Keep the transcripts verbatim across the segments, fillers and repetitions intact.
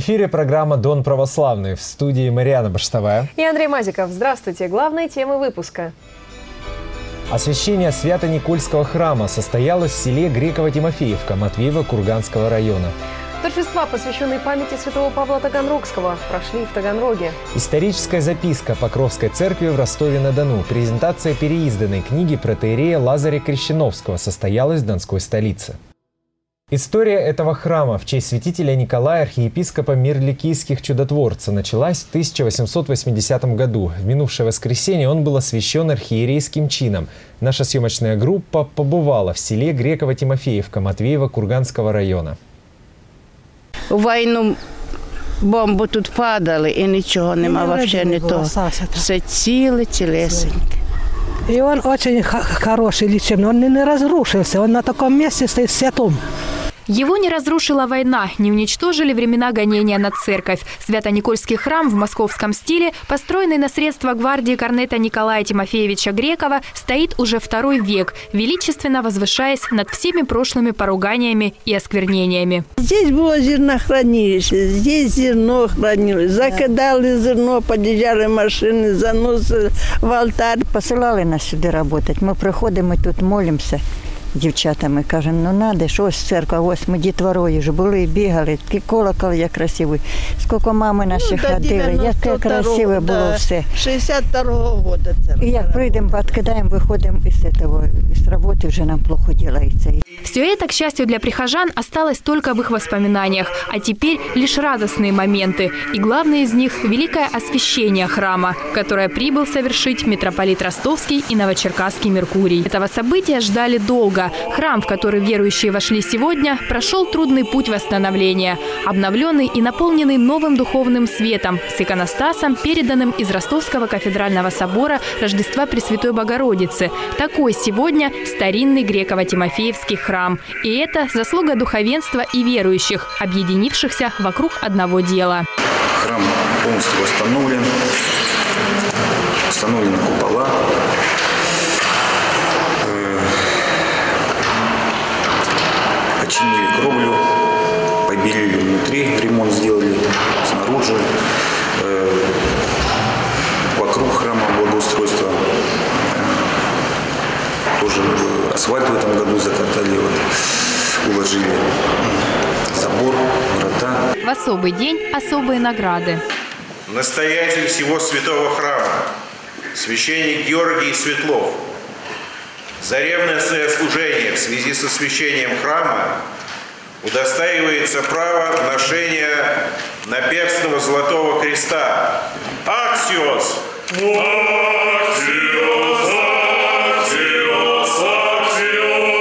эфире программа «Дон православный». В студии Марьяна Баштовая и Андрей Мазиков. Здравствуйте. Главные темы выпуска. Освящение Свято-Никольского храма состоялось в селе Греково-Тимофеевка Матвеево-Курганского района. Торжества, посвященные памяти святого Павла Таганрогского, прошли в Таганроге. Историческая записка Покровской церкви в Ростове-на-Дону. Презентация переизданной книги протоиерея Лазаря Крещеновского состоялась в Донской столице. История этого храма в честь святителя Николая, архиепископа Мирликийских чудотворца, началась в тысяча восемьсот восьмидесятом году. В минувшее воскресенье он был освящен архиерейским чином. Наша съемочная группа побывала в селе Греково-Тимофеевка Матвеево-Курганского района. У війну бомбу тут падали і нічого нема, взагалі не то. Все ціле, цілесеньке. И он очень хороший лечебный, он не разрушился, он на таком месте стоит святом. Его не разрушила война, не уничтожили времена гонения на церковь. Свято-Никольский храм в московском стиле, построенный на средства гвардии корнета Николая Тимофеевича Грекова, стоит уже второй век, величественно возвышаясь над всеми прошлыми поруганиями и осквернениями. Здесь было зернохранилище, здесь зерно хранилось. Закидали зерно, подъезжали машины, заносили в алтарь. Посилали нас сюди работать. Ми приходимо, тут молимося дівчатами. Кажемо, ну надо, що ось церква, ось ми дітворою вже були, бігали, такий колокол, як красивий. Скільки мами наші ну, ходили, яке красиве було да, все. шістдесят другого року церква. І як прийдемо, відкидаємо, виходимо із цього, із роботи, вже нам плохо ділається. Все это, к счастью для прихожан, осталось только в их воспоминаниях, а теперь лишь радостные моменты. И главное из них – великое освящение храма, которое прибыл совершить митрополит Ростовский и Новочеркасский Меркурий. Этого события ждали долго. Храм, в который верующие вошли сегодня, прошел трудный путь восстановления. Обновленный и наполненный новым духовным светом, с иконостасом, переданным из Ростовского кафедрального собора Рождества Пресвятой Богородицы. Такой сегодня старинный Греково-Тимофеевский храм. И это заслуга духовенства и верующих, объединившихся вокруг одного дела. Храм полностью восстановлен, установлены купола. Починили кровлю, побелили внутри, ремонт сделали снаружи, э, вокруг храма благоустройства. Тоже асфальт в этом году закатали, вот, уложили забор, врата. В особый день особые награды. Настоятель всего святого храма, священник Георгий Светлов, за ревностное служение в связи с освящением храма удостаивается права ношения наперстного золотого креста. Аксиос! Аксиос! Аксиос! Аксиос!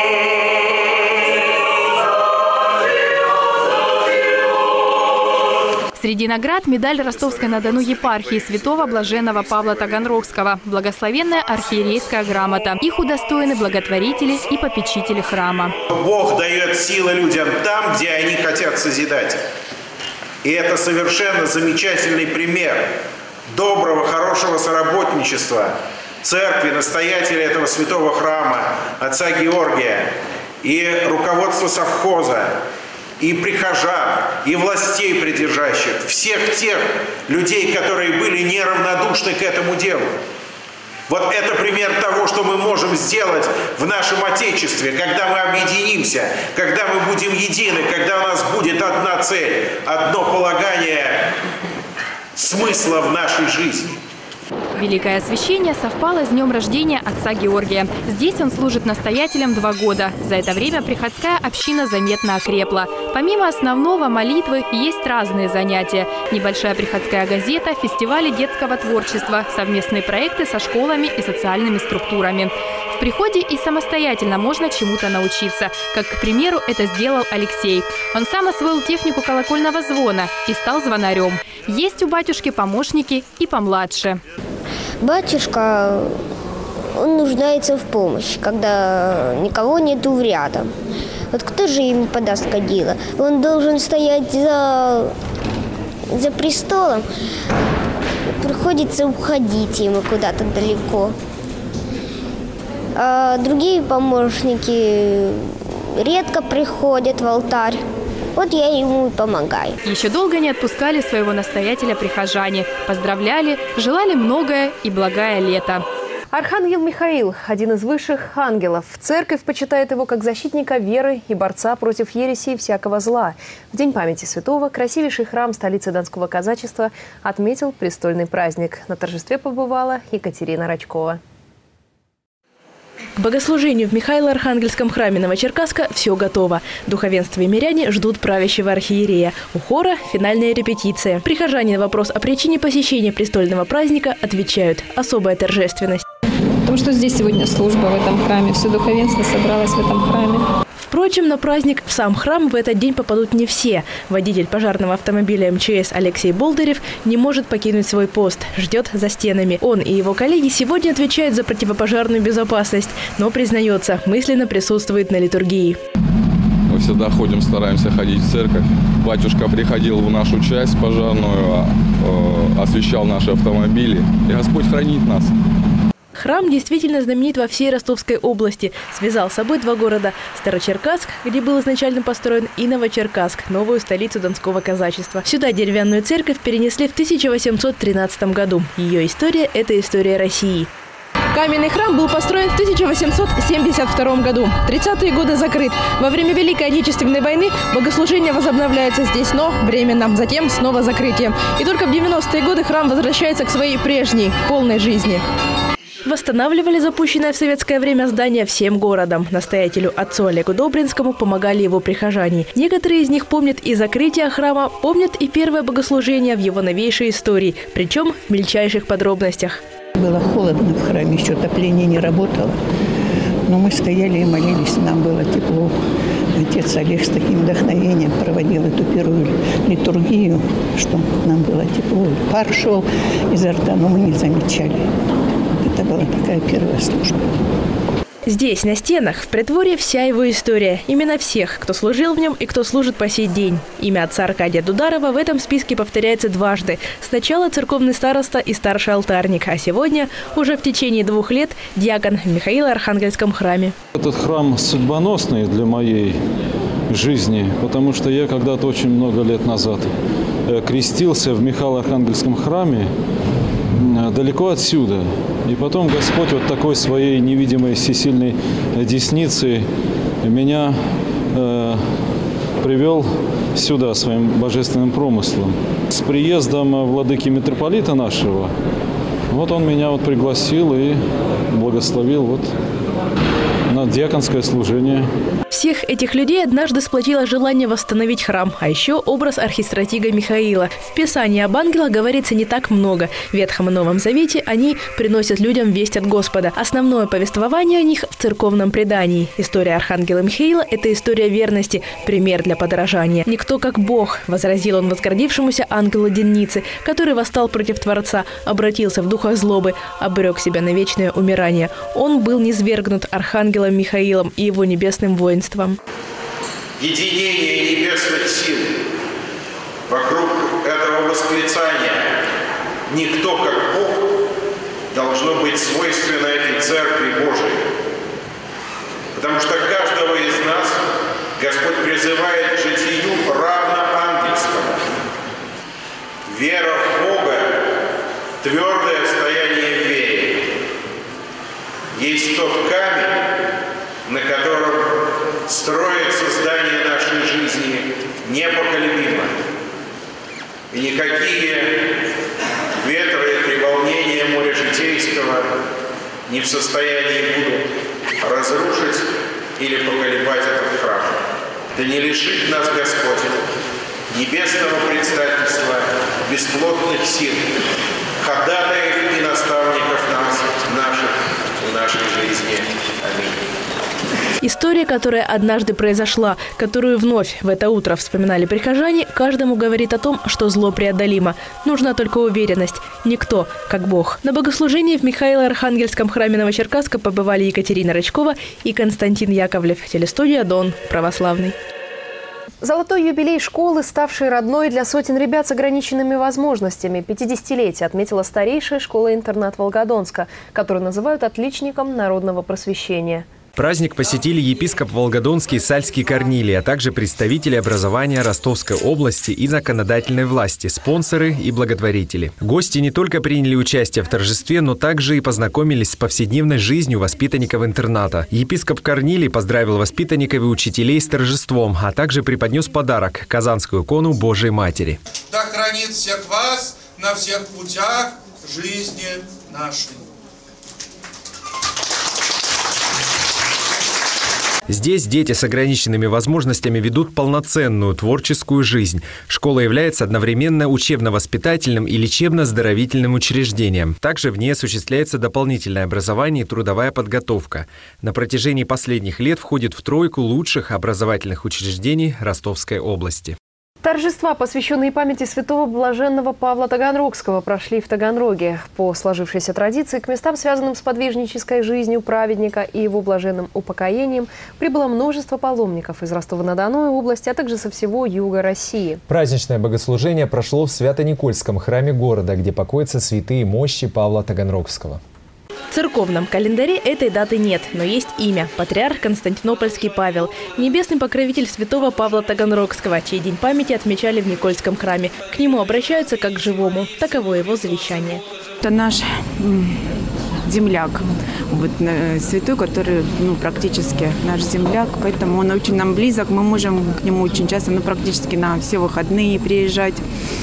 Среди наград медаль Ростовской-на-Дону епархии святого блаженного Павла Таганрогского, благословенная архиерейская грамота. Их удостоены благотворители и попечители храма. Бог дает силы людям там, где они хотят созидать. И это совершенно замечательный пример доброго, хорошего соработничества церкви, настоятеля этого святого храма, отца Георгия и руководства совхоза, и прихожан, и властей придержащих, всех тех людей, которые были неравнодушны к этому делу. Вот это пример того, что мы можем сделать в нашем Отечестве, когда мы объединимся, когда мы будем едины, когда у нас будет одна цель, одно полагание смысла в нашей жизни. Великое освящение совпало с днем рождения отца Георгия. Здесь он служит настоятелем два года. За это время приходская община заметно окрепла. Помимо основного молитвы есть разные занятия. Небольшая приходская газета, фестивали детского творчества, совместные проекты со школами и социальными структурами. В приходе и самостоятельно можно чему-то научиться. Как, к примеру, это сделал Алексей. Он сам освоил технику колокольного звона и стал звонарем. Есть у батюшки помощники и помладше. Батюшка, он нуждается в помощи, когда никого нету рядом. Вот кто же ему подаст кадила? Он должен стоять за, за престолом. Приходится уходить ему куда-то далеко. А другие помощники редко приходят в алтарь. Вот я ему и помогаю. Еще долго не отпускали своего настоятеля прихожане. Поздравляли, желали многое и благое лето. Архангел Михаил – один из высших ангелов. Церковь почитает его как защитника веры и борца против ереси и всякого зла. В День памяти святого красивейший храм столицы Донского казачества отметил престольный праздник. На торжестве побывала Екатерина Рачкова. К богослужению в Михаило-Архангельском храме Новочеркасска все готово. Духовенство и миряне ждут правящего архиерея. У хора финальная репетиция. Прихожане на вопрос о причине посещения престольного праздника отвечают – особая торжественность. Потому что здесь сегодня служба в этом храме, все духовенство собралось в этом храме. Впрочем, на праздник в сам храм в этот день попадут не все. Водитель пожарного автомобиля эм че эс Алексей Болдырев не может покинуть свой пост, ждет за стенами. Он и его коллеги сегодня отвечают за противопожарную безопасность, но, признается, мысленно присутствует на литургии. Мы всегда ходим, стараемся ходить в церковь. Батюшка приходил в нашу часть пожарную, освещал наши автомобили. И Господь хранит нас. Храм действительно знаменит во всей Ростовской области. Связал с собой два города – Старочеркасск, где был изначально построен, и Новочеркасск, новую столицу Донского казачества. Сюда деревянную церковь перенесли в тысяча восемьсот тринадцатом году. Ее история – это история России. Каменный храм был построен в тысяча восемьсот семьдесят втором году. тридцатые годы закрыт. Во время Великой Отечественной войны богослужение возобновляется здесь, но временно. Затем снова закрытие. И только в девяностые годы храм возвращается к своей прежней, полной жизни. Восстанавливали запущенное в советское время здание всем городом. Настоятелю отцу Олегу Добринскому помогали его прихожане. Некоторые из них помнят и закрытие храма, помнят и первое богослужение в его новейшей истории, причем в мельчайших подробностях. Было холодно в храме, еще отопление не работало. Но мы стояли и молились, нам было тепло. Отец Олег с таким вдохновением проводил эту первую литургию, что нам было тепло. Пар шел изо рта, но мы не замечали. Это была такая первая служба. Здесь, на стенах, в притворе вся его история. Имена всех, кто служил в нем и кто служит по сей день. Имя отца Аркадия Дударова в этом списке повторяется дважды. Сначала церковный староста и старший алтарник, а сегодня, уже в течение двух лет, диакон в Михаило-Архангельском храме. Этот храм судьбоносный для моей жизни, потому что я когда-то очень много лет назад крестился в Михаило-Архангельском храме, далеко отсюда. И потом Господь вот такой своей невидимой всесильной десницей меня э, привел сюда своим божественным промыслом. С приездом владыки митрополита нашего, вот он меня вот пригласил и благословил вот на диаконское служение. Всех этих людей однажды сплотило желание восстановить храм, а еще образ архистратига Михаила. В Писании об ангелах говорится не так много. В Ветхом и Новом Завете они приносят людям весть от Господа. Основное повествование о них в церковном предании. История архангела Михаила – это история верности, пример для подражания. «Никто как Бог», – возразил он возгордившемуся ангелу Денницы, который восстал против Творца, обратился в духах злобы, обрек себя на вечное умирание. Он был низвергнут архангелом Михаилом и его небесным воинством. Единение небесных сил вокруг этого восклицания «Никто как Бог» должно быть свойственно и Церкви Божией. Потому что каждого из нас Господь призывает к житию равно ангельскому. Вера в Бога – твердое стояние в вере. Есть тот камень, на котором строится здание нашей жизни непоколебимо. И никакие ветры и треволнения моря житейского не в состоянии будут разрушить или поколебать этот храм. Да не лишит нас Господь небесного предстательства, бесплотных сил, ходатаев и наставников нас, наших, в нашей жизни. Аминь. История, которая однажды произошла, которую вновь в это утро вспоминали прихожане, каждому говорит о том, что зло преодолимо. Нужна только уверенность. Никто, как Бог. На богослужении в Михаило-Архангельском храме Новочеркасска побывали Екатерина Рачкова и Константин Яковлев. Телестудия «Дон», православный. Золотой юбилей школы, ставшей родной для сотен ребят с ограниченными возможностями. пятидесятилетие отметила старейшая школа-интернат Волгодонска, которую называют отличником народного просвещения. Праздник посетили епископ Волгодонский Сальский Корнилий, а также представители образования Ростовской области и законодательной власти, спонсоры и благотворители. Гости не только приняли участие в торжестве, но также и познакомились с повседневной жизнью воспитанников интерната. Епископ Корнилий поздравил воспитанников и учителей с торжеством, а также преподнес подарок – казанскую икону Божией Матери. Да хранит всех вас на всех путях жизни нашей. Здесь дети с ограниченными возможностями ведут полноценную творческую жизнь. Школа является одновременно учебно-воспитательным и лечебно-оздоровительным учреждением. Также в ней осуществляется дополнительное образование и трудовая подготовка. На протяжении последних лет входит в тройку лучших образовательных учреждений Ростовской области. Торжества, посвященные памяти святого блаженного Павла Таганрогского, прошли в Таганроге. По сложившейся традиции к местам, связанным с подвижнической жизнью праведника и его блаженным упокоением, прибыло множество паломников из Ростова-на-Дону области, а также со всего юга России. Праздничное богослужение прошло в Свято-Никольском храме города, где покоятся святые мощи Павла Таганрогского. В церковном календаре этой даты нет, но есть имя – патриарх Константинопольский Павел, небесный покровитель святого Павла Таганрогского, чей день памяти отмечали в Никольском храме. К нему обращаются как к живому, таково его завещание. Это наш земляк, вот, святой, который ну, практически наш земляк, поэтому он очень нам близок, мы можем к нему очень часто, ну, практически на все выходные приезжать,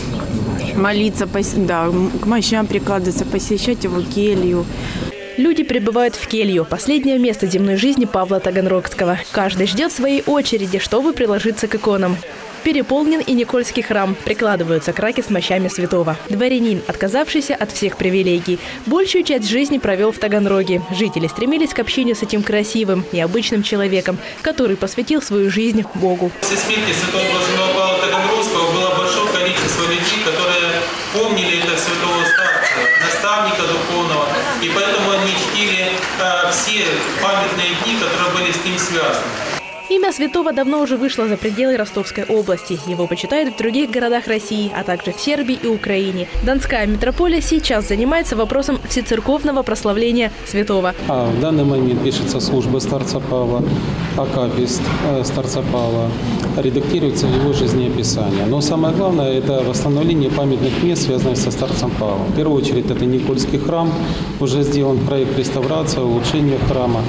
молиться, да, к мощам прикладываться, посещать его келью. Люди прибывают в келью – последнее место земной жизни Павла Таганрогского. Каждый ждет своей очереди, чтобы приложиться к иконам. Переполнен и Никольский храм. Прикладываются к раке с мощами святого. Дворянин, отказавшийся от всех привилегий. Большую часть жизни провел в Таганроге. Жители стремились к общению с этим красивым, необычным человеком, который посвятил свою жизнь Богу. После смерти святого блаженного Павла Таганрогского было большое количество людей, которые помнили этого святого старца, наставника духовного. И поэтому они чтили э, все памятные дни, которые были с ним связаны. Имя святого давно уже вышло за пределы Ростовской области. Его почитают в других городах России, а также в Сербии и Украине. Донская митрополия сейчас занимается вопросом всецерковного прославления святого. А в данный момент пишется служба старца Павла, акафист э, старца Павла, редактируется его жизнеописание. Но самое главное – это восстановление памятных мест, связанных со старцем Павлом. В первую очередь это Никольский храм, уже сделан проект реставрации, улучшения храма.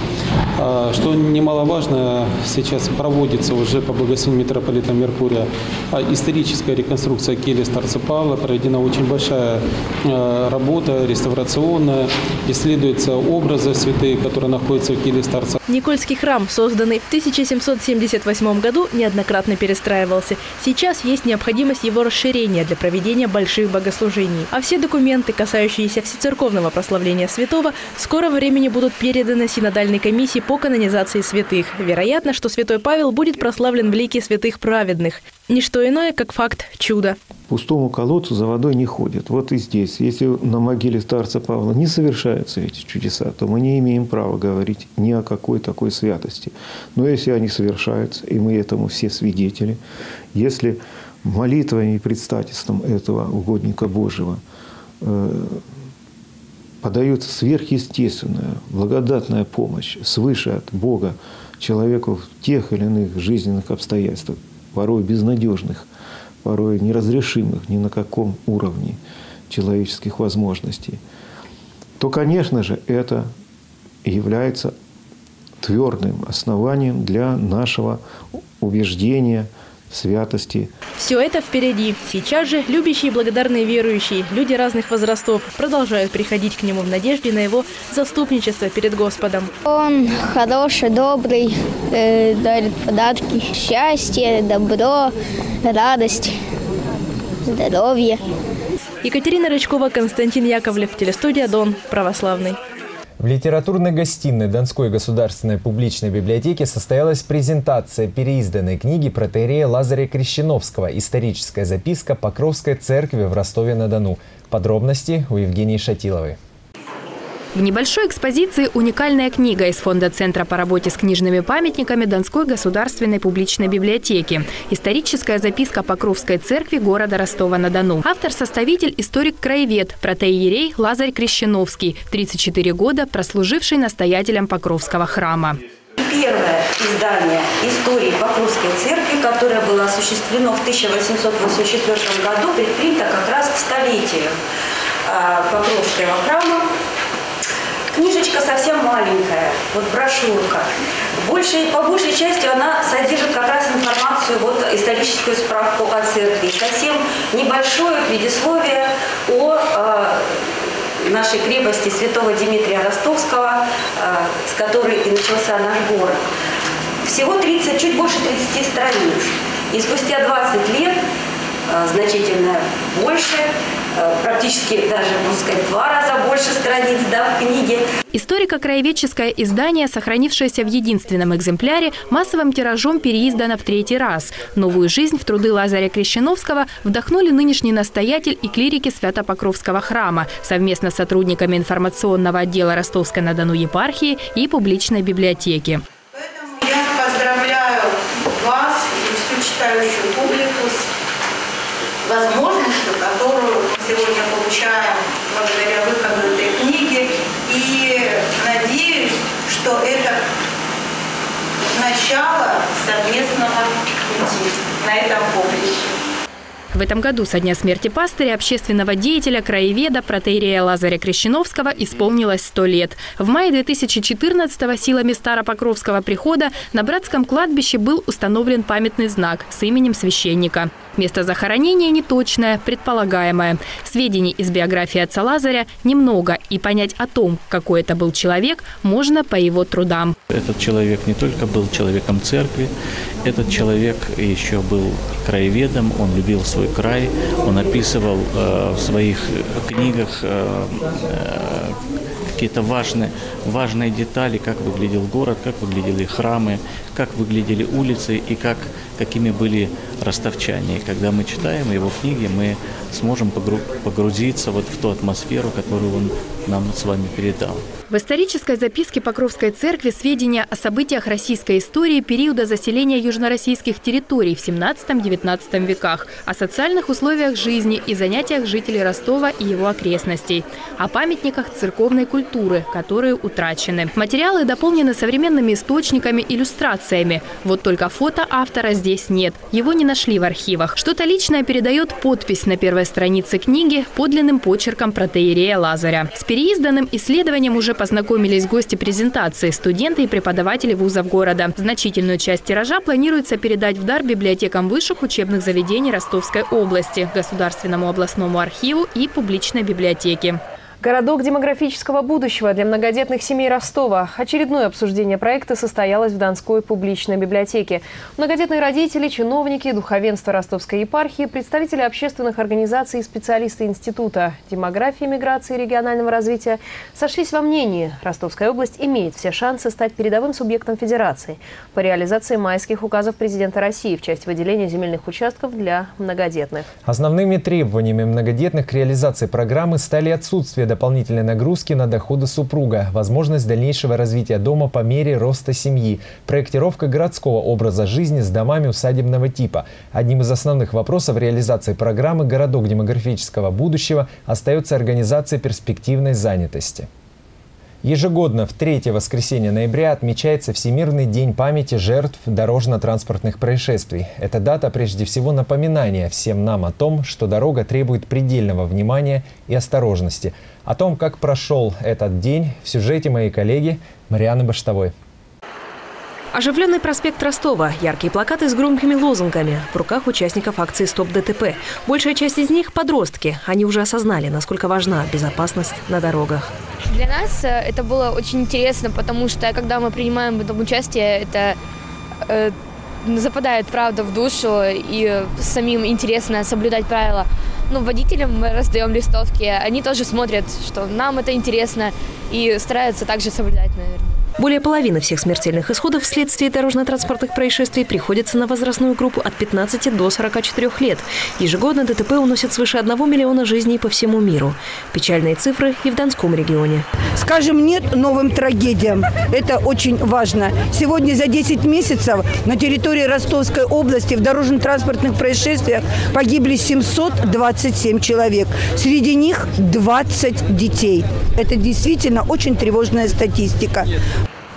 А, что немаловажно, сейчас Сейчас проводится уже по благословению митрополита Меркурия историческая реконструкция кельи старца Павла. Проведена очень большая работа реставрационная. Исследуются образы святых, которые находятся в келье старца. Никольский храм, созданный в тысяча семьсот семьдесят восьмом году, неоднократно перестраивался. Сейчас есть необходимость его расширения для проведения больших богослужений. А все документы, касающиеся всецерковного прославления святого, в скором времени будут переданы синодальной комиссии по канонизации святых. Вероятно, что святой Павел будет прославлен в лике святых праведных. Ничто иное, как факт чуда. Пустому колодцу за водой не ходят. Вот и здесь. Если на могиле старца Павла не совершаются эти чудеса, то мы не имеем права говорить ни о какой такой святости. Но если они совершаются, и мы этому все свидетели, если молитвами и предстательством этого угодника Божьего э, подается сверхъестественная, благодатная помощь свыше от Бога человеку в тех или иных жизненных обстоятельствах, порой безнадежных, порой неразрешимых ни на каком уровне человеческих возможностей, то, конечно же, это является твердым основанием для нашего убеждения в святости. Все это впереди. Сейчас же любящие и благодарные верующие, люди разных возрастов, продолжают приходить к нему в надежде на его заступничество перед Господом. Он хороший, добрый, э, дарит подарки, счастье, добро, радость, здоровье. Екатерина Рычкова, Константин Яковлев, телестудия «Дон», православный. В литературной гостиной Донской государственной публичной библиотеки состоялась презентация переизданной книги протоиерея Лазаря Крещеновского «Историческая записка Покровской церкви в Ростове-на-Дону». Подробности у Евгении Шатиловой. В небольшой экспозиции уникальная книга из фонда Центра по работе с книжными памятниками Донской государственной публичной библиотеки. Историческая записка Покровской церкви города Ростова-на-Дону. Автор-составитель – историк-краевед, протоиерей Лазарь Крещеновский, тридцать четыре года прослуживший настоятелем Покровского храма. Первое издание истории Покровской церкви, которое было осуществлено в тысяча восемьсот восемьдесят четвёртом году, предпринято как раз к столетию Покровского храма. Книжечка совсем маленькая, вот брошюрка. Большей, по большей части она содержит как раз информацию, вот историческую справку о церкви. Совсем небольшое предисловие о э, нашей крепости святого Дмитрия Ростовского, э, с которой и начался наш город. Всего тридцать, чуть больше тридцати страниц. И спустя двадцать лет, э, значительно больше, практически даже, можно сказать, в два раза больше страниц, да, в книге. Историко-краеведческое издание, сохранившееся в единственном экземпляре, массовым тиражом переиздано в третий раз. Новую жизнь в труды Лазаря Крещеновского вдохнули нынешний настоятель и клирики Свято-Покровского храма совместно с сотрудниками информационного отдела Ростовской-на-Дону епархии и публичной библиотеки. Поэтому я поздравляю вас и всю читающую публику с возможностью, которую мы сегодня получаем благодаря выходу этой книги. И надеюсь, что это начало совместного пути на этом поприще. В этом году со дня смерти пастыря, общественного деятеля, краеведа, протоиерея Лазаря Крещеновского исполнилось сто лет. В мае две тысячи четырнадцатого силами Старопокровского прихода на братском кладбище был установлен памятный знак с именем священника. Место захоронения неточное, предполагаемое. Сведений из биографии отца Лазаря немного, и понять о том, какой это был человек, можно по его трудам. Этот человек не только был человеком церкви, этот человек еще был краеведом, он любил свой край, он описывал э, в своих книгах э, э, какие-то важные, важные детали, как выглядел город, как выглядели храмы, как выглядели улицы и как, какими были ростовчане. И когда мы читаем его книги, мы сможем погрузиться вот в ту атмосферу, которую он нам с вами передал. В исторической записке Покровской церкви сведения о событиях российской истории периода заселения южнороссийских территорий в семнадцатом-девятнадцатом веках, о социальных условиях жизни и занятиях жителей Ростова и его окрестностей, о памятниках церковной культуры, которые утрачены. Материалы дополнены современными источниками, иллюстрациями. Вот только фото автора здесь нет. Его не нашли в архивах. Что-то личное передает подпись на первой странице книги подлинным почерком протоиерея Лазаря. С переизданным исследованием уже познакомились гости презентации, студенты и преподаватели вузов города. Значительную часть тиража планируется передать в дар библиотекам высших учебных заведений Ростовской области, Государственному областному архиву и публичной библиотеке. Городок демографического будущего для многодетных семей Ростова. Очередное обсуждение проекта состоялось в Донской публичной библиотеке. Многодетные родители, чиновники, духовенство Ростовской епархии, представители общественных организаций и специалисты института демографии, миграции и регионального развития сошлись во мнении. Ростовская область имеет все шансы стать передовым субъектом федерации по реализации майских указов президента России в части выделения земельных участков для многодетных. Основными требованиями многодетных к реализации программы стали отсутствие дополнительной нагрузки на доходы супруга, возможность дальнейшего развития дома по мере роста семьи, проектировка городского образа жизни с домами усадебного типа. Одним из основных вопросов реализации программы «Городок демографического будущего» остается организация перспективной занятости. Ежегодно в третье воскресенье ноября отмечается Всемирный день памяти жертв дорожно-транспортных происшествий. Эта дата прежде всего напоминание всем нам о том, что дорога требует предельного внимания и осторожности. О том, как прошел этот день, в сюжете моей коллеги Марианы Баштовой. Оживленный проспект Ростова, яркие плакаты с громкими лозунгами. В руках участников акции «Стоп ДТП». Большая часть из них – подростки. Они уже осознали, насколько важна безопасность на дорогах. Для нас это было очень интересно, потому что, когда мы принимаем в этом участие, это э, западает правда в душу, и самим интересно соблюдать правила. Ну, водителям мы раздаем листовки, они тоже смотрят, что нам это интересно, и стараются также соблюдать, наверное. Более половины всех смертельных исходов вследствие дорожно-транспортных происшествий приходится на возрастную группу от пятнадцати до сорока четырёх лет. Ежегодно ДТП уносят свыше одного миллиона жизней по всему миру. Печальные цифры и в Донском регионе. Скажем «нет» новым трагедиям. Это очень важно. Сегодня за десять месяцев на территории Ростовской области в дорожно-транспортных происшествиях погибли семьсот двадцать семь человек. Среди них двадцать детей. Это действительно очень тревожная статистика.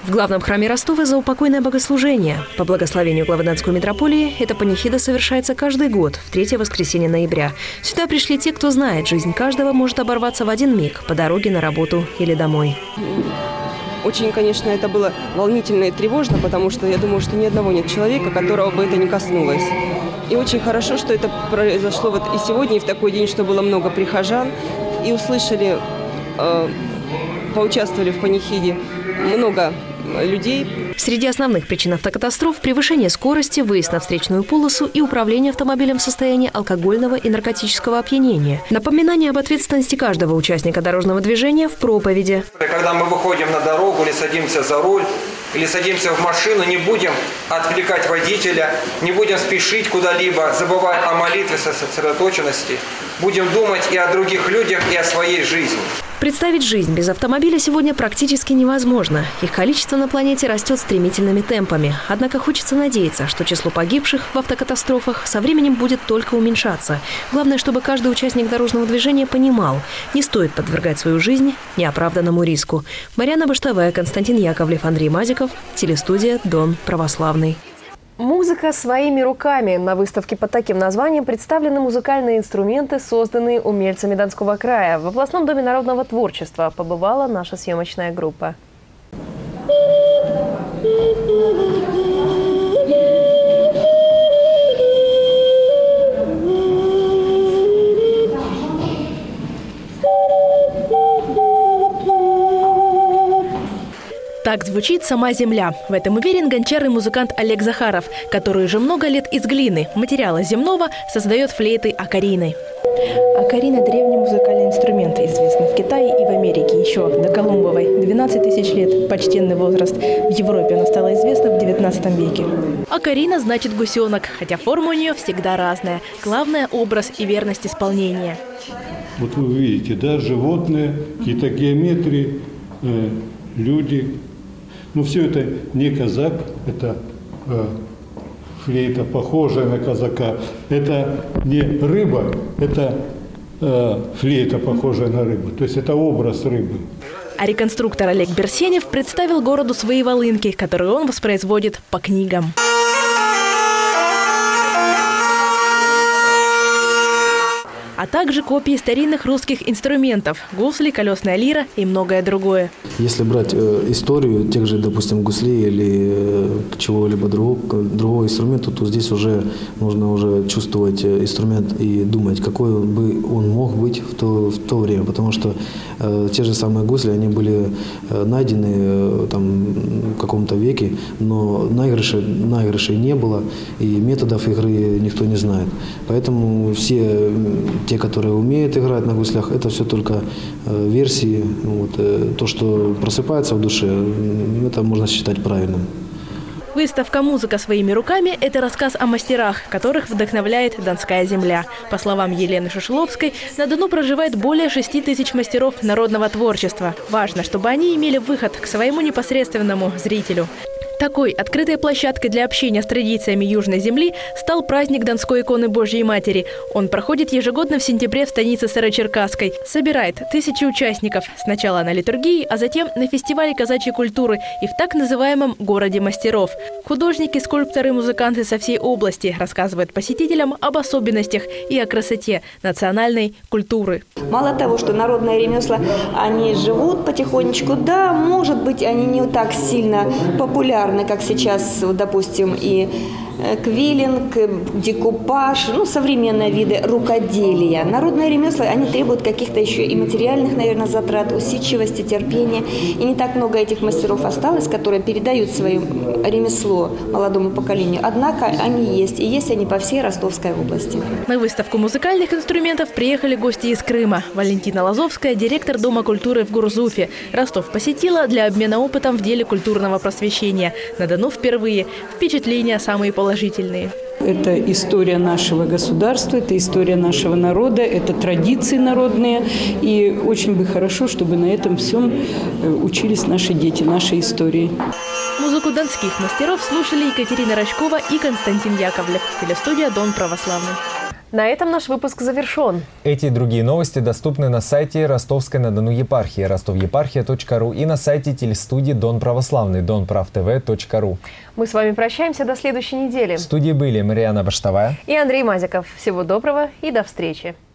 В главном храме Ростова заупокойное богослужение. По благословению главы Донской митрополии эта панихида совершается каждый год, в третье воскресенье ноября. Сюда пришли те, кто знает, жизнь каждого может оборваться в один миг по дороге на работу или домой. Очень, конечно, это было волнительно и тревожно, потому что я думаю, что ни одного нет человека, которого бы это не коснулось. И очень хорошо, что это произошло вот и сегодня, и в такой день, что было много прихожан, и услышали, э, поучаствовали в панихиде много людей. Среди основных причин автокатастроф – превышение скорости, выезд на встречную полосу и управление автомобилем в состоянии алкогольного и наркотического опьянения. Напоминание об ответственности каждого участника дорожного движения в проповеди. Когда мы выходим на дорогу или садимся за руль, или садимся в машину, не будем отвлекать водителя, не будем спешить куда-либо, забывая о молитве, сосредоточенности. Будем думать и о других людях, и о своей жизни. Представить жизнь без автомобиля сегодня практически невозможно. Их количество на планете растет стремительными темпами. Однако хочется надеяться, что число погибших в автокатастрофах со временем будет только уменьшаться. Главное, чтобы каждый участник дорожного движения понимал, не стоит подвергать свою жизнь неоправданному риску. Марьяна Баштовая, Константин Яковлев, Андрей Мазиков, телестудия «Дон Православный». Музыка своими руками. На выставке под таким названием представлены музыкальные инструменты, созданные умельцами Донского края. В областном доме народного творчества побывала наша съемочная группа. Так звучит сама земля. В этом уверен гончар и музыкант Олег Захаров, который уже много лет из глины, материала земного, создает флейты окарины. Окарина – древний музыкальный инструмент, известный в Китае и в Америке еще до Колумбовой. двенадцать тысяч лет – почтенный возраст. В Европе она стала известна в девятнадцатом веке. Окарина значит гусенок, хотя форма у нее всегда разная. Главное – образ и верность исполнения. Вот вы видите, да, животные, какие-то геометрии, э, люди. Но все это не казак, это э, флейта, похожая на казака. Это не рыба, это э, флейта, похожая на рыбу. То есть это образ рыбы. А реконструктор Олег Берсенев представил городу свои волынки, которые он воспроизводит по книгам. А также копии старинных русских инструментов – гусли, колесная лира и многое другое. Если брать э, историю тех же, допустим, гуслей или э, чего-либо другого, другого инструмента, то здесь уже нужно уже чувствовать инструмент и думать, какой бы он мог быть в то, в то время. Потому что э, те же самые гусли, они были э, найдены э, там, в каком-то веке, но наигрышей, наигрышей не было, и методов игры никто не знает. Поэтому все те, которые умеют играть на гуслях, это все только э, версии. Вот, э, то, что просыпается в душе, это можно считать правильным. Выставка «Музыка своими руками» – это рассказ о мастерах, которых вдохновляет Донская земля. По словам Елены Шишеловской, на Дону проживает более шести тысяч мастеров народного творчества. Важно, чтобы они имели выход к своему непосредственному зрителю. Такой открытой площадкой для общения с традициями Южной земли стал праздник Донской иконы Божьей Матери. Он проходит ежегодно в сентябре в станице Старочеркасской. Собирает тысячи участников. Сначала на литургии, а затем на фестивале казачьей культуры и в так называемом «Городе мастеров». Художники, скульпторы, музыканты со всей области рассказывают посетителям об особенностях и о красоте национальной культуры. Мало того, что народные ремесла, они живут потихонечку, да, может быть, они не так сильно популярны, как сейчас, допустим, и квиллинг, декупаж, ну, современные виды рукоделия. Народные ремесла, они требуют каких-то еще и материальных, наверное, затрат, усидчивости, терпения. И не так много этих мастеров осталось, которые передают свое ремесло молодому поколению. Однако они есть, и есть они по всей Ростовской области. На выставку музыкальных инструментов приехали гости из Крыма. Валентина Лазовская, директор Дома культуры в Гурзуфе. Ростов посетила для обмена опытом в деле культурного просвещения. На Дону впервые. Впечатления самые положительные. Это история нашего государства, это история нашего народа, это традиции народные. И очень бы хорошо, чтобы на этом всем учились наши дети, нашей истории. Музыку донских мастеров слушали Екатерина Рачкова и Константин Яковлев. Телестудия «Дон Православный». На этом наш выпуск завершен. Эти и другие новости доступны на сайте Ростовской-на-Дону епархии ростов епархия точка ру и на сайте телестудии Дон Православный дон прав тэ вэ точка ру. Мы с вами прощаемся до следующей недели. В студии были Марьяна Баштовая и Андрей Мазиков. Всего доброго и до встречи.